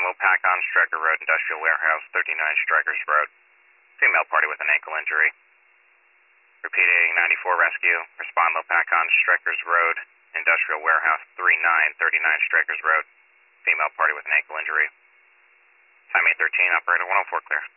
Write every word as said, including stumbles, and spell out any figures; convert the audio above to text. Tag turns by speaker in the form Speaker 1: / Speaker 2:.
Speaker 1: will pack on Stryker Road, Industrial Warehouse, thirty-nine Strikers Road. Female party with an ankle injury. Repeating ninety-four Rescue. Respond low pack on Strikers Road, Industrial Warehouse, thirty-nine thirty-nine Strikers Road. Female party with an ankle injury. Time eight thirteen, operator one oh four clear.